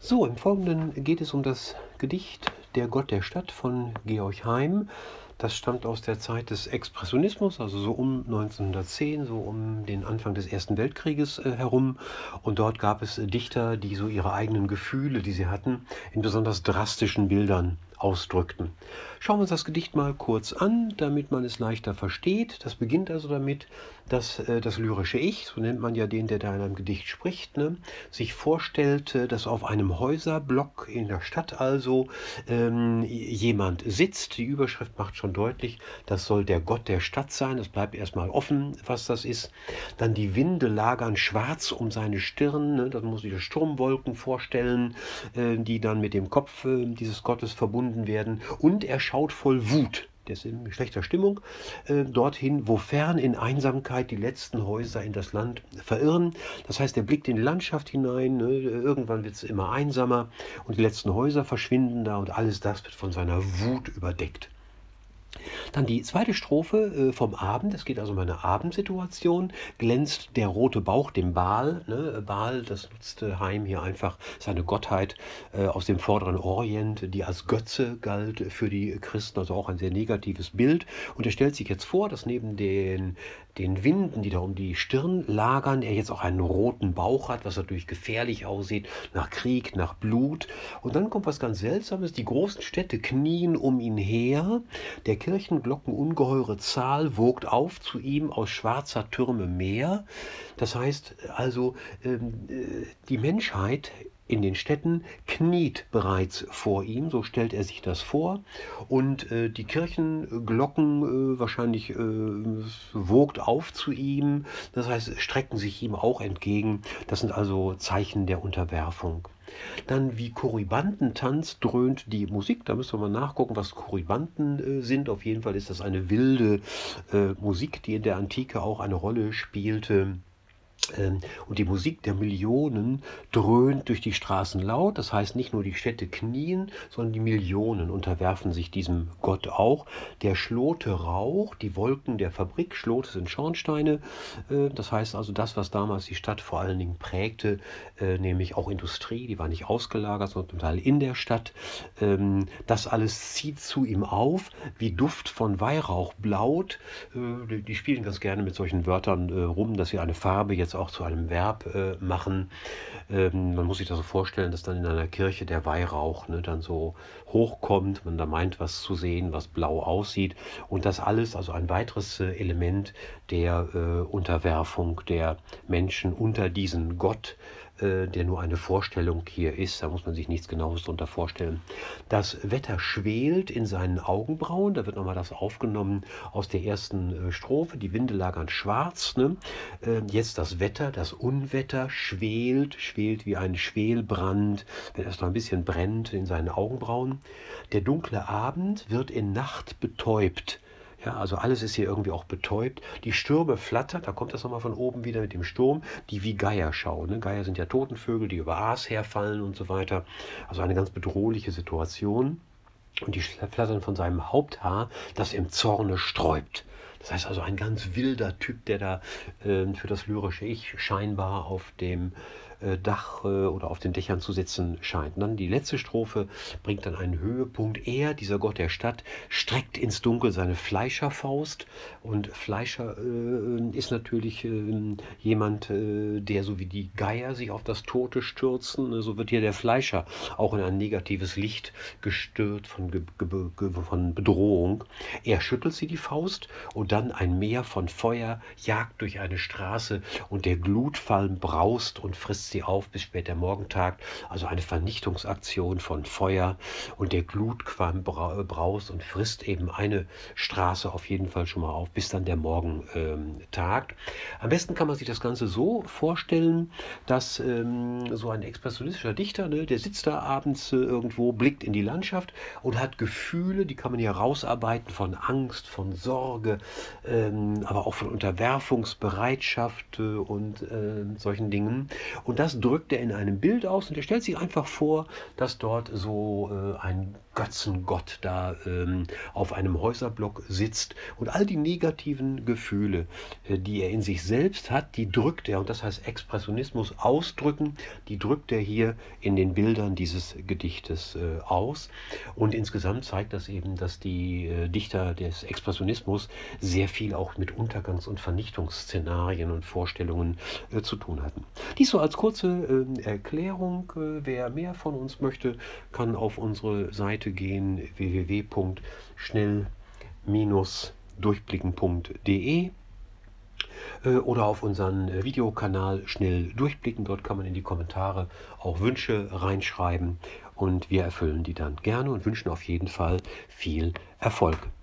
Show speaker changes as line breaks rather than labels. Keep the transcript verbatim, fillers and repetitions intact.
So, im Folgenden geht es um das Gedicht Der Gott der Stadt von Georg Heym. Das stammt aus der Zeit des Expressionismus, also so um neunzehnhundertzehn, so um den Anfang des Ersten Weltkrieges äh, herum. Und dort gab es äh, Dichter, die so ihre eigenen Gefühle, die sie hatten, in besonders drastischen Bildern ausdrückten. Schauen wir uns das Gedicht mal kurz an, damit man es leichter versteht. Das beginnt also damit, dass äh, das lyrische Ich, so nennt man ja den, der da in einem Gedicht spricht, ne, sich vorstellt, äh, dass auf einem Häuserblock in der Stadt also ähm, jemand sitzt. Die Überschrift macht schon deutlich, das soll der Gott der Stadt sein. Es bleibt erstmal offen, was das ist. Dann die Winde lagern schwarz um seine Stirn. Ne? Das muss sich Sturmwolken vorstellen, äh, die dann mit dem Kopf äh, dieses Gottes verbunden werden. Und er schaut voll Wut. Der ist in schlechter Stimmung, äh, dorthin, wo fern in Einsamkeit die letzten Häuser in das Land verirren. Das heißt, er blickt in die Landschaft hinein, ne? Irgendwann wird es immer einsamer und die letzten Häuser verschwinden da und alles das wird von seiner Wut überdeckt. Dann die zweite Strophe äh, vom Abend, es geht also um eine Abendsituation, glänzt der rote Bauch dem Baal. Ne? Baal, das nutzte Heim hier einfach, seine Gottheit äh, aus dem vorderen Orient, die als Götze galt für die Christen, also auch ein sehr negatives Bild. Und er stellt sich jetzt vor, dass neben den, den Winden, die da um die Stirn lagern, er jetzt auch einen roten Bauch hat, was natürlich gefährlich aussieht, nach Krieg, nach Blut. Und dann kommt was ganz Seltsames, die großen Städte knien um ihn her, der Kirchenglocken ungeheure Zahl wogt auf zu ihm aus schwarzer Türme Meer. Das heißt also, ähm, äh, die Menschheit in den Städten kniet bereits vor ihm, so stellt er sich das vor. Und äh, die Kirchenglocken äh, wahrscheinlich äh, wogt auf zu ihm, das heißt, strecken sich ihm auch entgegen. Das sind also Zeichen der Unterwerfung. Dann wie Korybantentanz dröhnt die Musik. Da müssen wir mal nachgucken, was Korybanten äh, sind. Auf jeden Fall ist das eine wilde äh, Musik, die in der Antike auch eine Rolle spielte. Ähm, Und die Musik der Millionen dröhnt durch die Straßen laut. Das heißt, nicht nur die Städte knien, sondern die Millionen unterwerfen sich diesem Gott auch. Der Schlote Rauch, die Wolken der Fabrik, Schlote sind Schornsteine. Äh, Das heißt also, das, was damals die Stadt vor allen Dingen prägte, äh, nämlich auch Industrie, die war nicht ausgelagert, sondern zum Teil in der Stadt. Ähm, Das alles zieht zu ihm auf, wie Duft von Weihrauch blaut. Äh, Die die spielen ganz gerne mit solchen Wörtern äh, rum, dass sie eine Farbe jetzt auch zu einem Verb äh, machen. Ähm, man muss sich das so vorstellen, dass dann in einer Kirche der Weihrauch, ne, dann so hochkommt, man da meint, was zu sehen, was blau aussieht. Und das alles, also ein weiteres äh, Element der äh, Unterwerfung der Menschen unter diesen Gott, äh, der nur eine Vorstellung hier ist. Da muss man sich nichts Genaues darunter vorstellen. Das Wetter schwelt in seinen Augenbrauen. Da wird nochmal das aufgenommen aus der ersten äh, Strophe. Die Winde lagern schwarz. Ne? Äh, jetzt das Wetter, das Unwetter schwelt, schwelt wie ein Schwelbrand, wenn es noch ein bisschen brennt in seinen Augenbrauen. Der dunkle Abend wird in Nacht betäubt. Ja, also alles ist hier irgendwie auch betäubt. Die Stürme flattern, da kommt das nochmal von oben wieder mit dem Sturm, die wie Geier schauen. Ne? Geier sind ja Totenvögel, die über Aas herfallen und so weiter. Also eine ganz bedrohliche Situation. Und die flattern von seinem Haupthaar, das im Zorne sträubt. Das heißt also ein ganz wilder Typ, der da äh, für das lyrische Ich scheinbar auf dem äh, Dach äh, oder auf den Dächern zu sitzen scheint. Und dann die letzte Strophe bringt dann einen Höhepunkt. Er, dieser Gott der Stadt, streckt ins Dunkel seine Fleischerfaust. Und Fleischer äh, ist natürlich äh, jemand, äh, der so wie die Geier sich auf das Tote stürzen. So wird hier der Fleischer auch in ein negatives Licht gestört von, Ge Ge Ge von Bedrohung. Er schüttelt sie die Faust und dann ein Meer von Feuer jagt durch eine Straße und der Glutfalm braust und frisst sie auf bis spät der Morgentag. Also eine Vernichtungsaktion von Feuer und der Glutqualm bra braust und frisst eben eine Straße auf jeden Fall schon mal auf, bis dann der Morgen ähm, tagt. Am besten kann man sich das Ganze so vorstellen, dass ähm, so ein expressionistischer Dichter, ne, der sitzt da abends äh, irgendwo, blickt in die Landschaft und hat Gefühle, die kann man hier rausarbeiten von Angst, von Sorge, ähm, aber auch von Unterwerfungsbereitschaft äh, und äh, solchen Dingen. Und das drückt er in einem Bild aus und er stellt sich einfach vor, dass dort so äh, ein Götzengott da ähm, auf einem Häuserblock sitzt und all die negativen Gefühle, äh, die er in sich selbst hat, die drückt er, und das heißt Expressionismus ausdrücken, die drückt er hier in den Bildern dieses Gedichtes äh, aus. Und insgesamt zeigt das eben, dass die äh, Dichter des Expressionismus sehr viel auch mit Untergangs- und Vernichtungsszenarien und Vorstellungen äh, zu tun hatten. Dies so als kurze äh, Erklärung. Äh, wer mehr von uns möchte, kann auf unsere Seite gehen, w w w punkt schnell durchblicken punkt de äh, oder auf unseren äh, Videokanal Schnell durchblicken. Dort kann man in die Kommentare auch Wünsche reinschreiben und wir erfüllen die dann gerne und wünschen auf jeden Fall viel Erfolg.